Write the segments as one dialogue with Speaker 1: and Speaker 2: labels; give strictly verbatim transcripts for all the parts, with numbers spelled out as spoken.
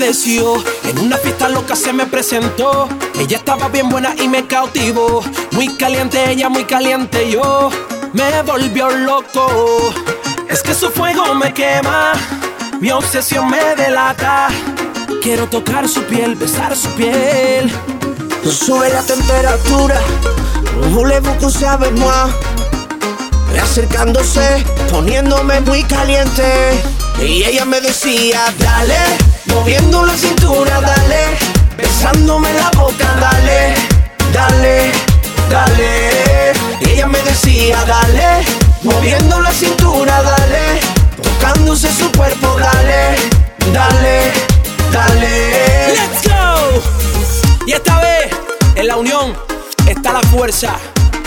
Speaker 1: apareció, en una fiesta loca se me presentó. Ella estaba bien buena y me cautivó. Muy caliente ella, muy caliente yo. Me volvió loco. Es que su fuego me quema, mi obsesión me delata. Quiero tocar su piel, besar su piel.
Speaker 2: Sube la temperatura, voulez-vous que sabe moi? Acercándose, poniéndome muy caliente. Y ella me decía, dale, moviendo la cintura, dale, besándome la boca, dale, dale, dale. Y ella me decía, dale, moviendo la cintura, dale, tocándose su cuerpo, dale, dale, dale.
Speaker 1: Let's go. Y esta vez, en la unión, está la fuerza.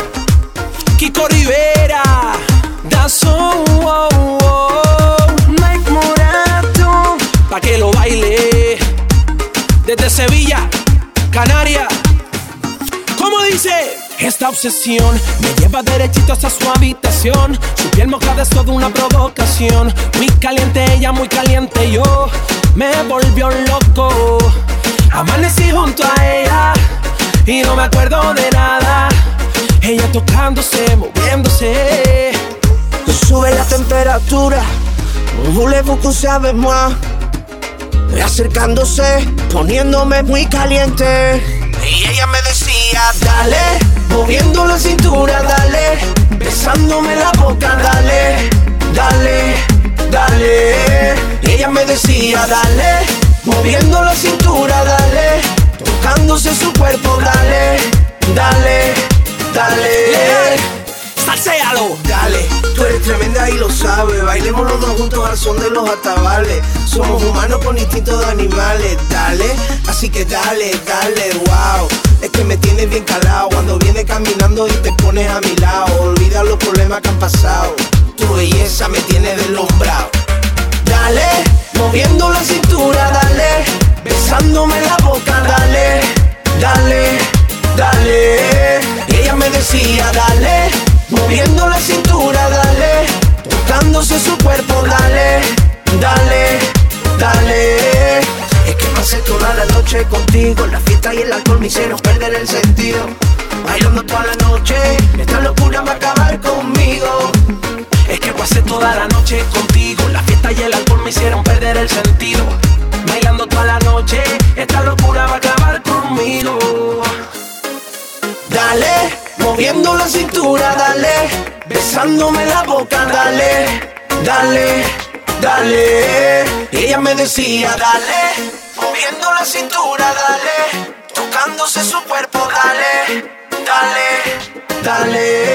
Speaker 1: Kiko Rivera, Dazón, oh, oh. Mike Morato, pa' que lo baile. Desde Sevilla, Canarias. ¿Cómo dice? Esta obsesión me lleva derechito hasta su habitación. Su piel mojada es toda una provocación. Muy caliente ella, muy caliente yo. Me volvió loco. Amanecí junto a ella y no me acuerdo de nada. Ella tocándose, moviéndose.
Speaker 2: Sube la temperatura, voulez-vous que sabe moi? Acercándose, poniéndome muy caliente. Y ella me decía, dale, moviendo la cintura, dale, besándome la boca, dale, dale, dale. Y ella me decía, dale, moviendo la cintura, dale, tocándose su cuerpo, dale, dale, dale.
Speaker 1: ¡Salséalo!
Speaker 2: Dale, tú eres tremenda y lo sabes. Bailemos los dos juntos al son de los atabales. Somos humanos con instintos de animales. Dale, así que dale, dale, wow. Es que me tienes bien calado. Cuando vienes caminando y te pones a mi lado. Olvida los problemas que han pasado. Tu belleza me tiene deslumbrado. Dale, moviendo la cintura, dale, besándome la boca, dale, dale, dale. Y ella me decía, dale, moviendo la cintura, dale, tocándose su cuerpo, dale, dale, dale. Es que pasé toda la noche contigo. La fiesta y el alcohol me hicieron perder el sentido. Bailando toda la noche, esta locura va a acabar conmigo.
Speaker 1: Es que pasé toda la noche contigo. La fiesta y el alcohol me hicieron perder el sentido. Bailando toda la noche, esta locura va a acabar conmigo.
Speaker 2: Dale, moviendo la cintura, dale, besándome la boca, dale, dale, dale. Y ella me decía, dale, moviendo la cintura, dale, tocándose su cuerpo, dale, dale, dale.